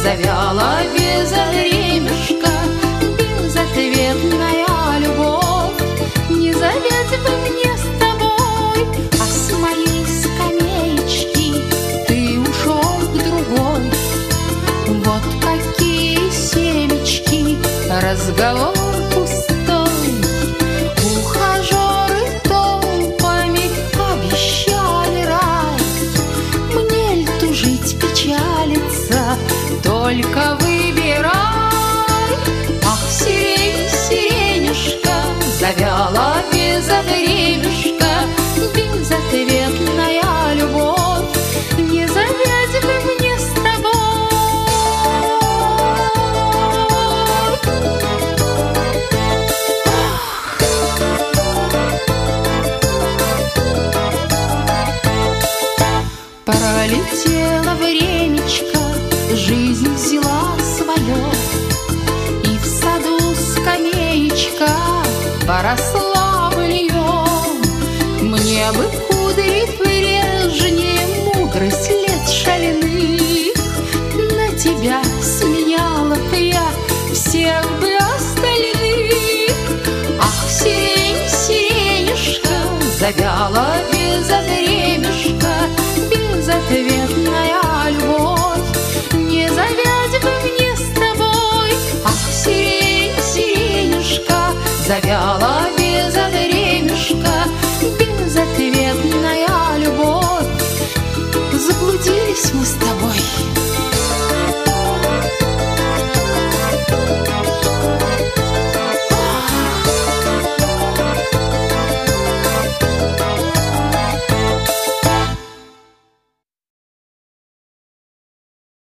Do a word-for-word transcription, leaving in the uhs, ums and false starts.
завяла безвремешка, безответная любовь. Не завять бы мне с тобой, а с моей скамеечки ты ушел к другой. Вот какие семечки, разговор пустой. Ухажеры толпами обещали рай. Мне ль тужить, печалиться, только выбирай. Ах, сирень, сиренюшка, завяла безвремешка, безответная любовь. Не завять бы мне с тобой. Пролетело времечко, жизнь взяла свое, и в саду скамеечка поросла быльем. Мне бы кудри прежние, мудрость лет шальных, на тебя сменяла б я всех бы остальных. Ах, сирень, сиренюшка, завяла безвремешка, безответная любовь. Не завять бы мне с тобой. Ах, сирень, сиренюшка, завяла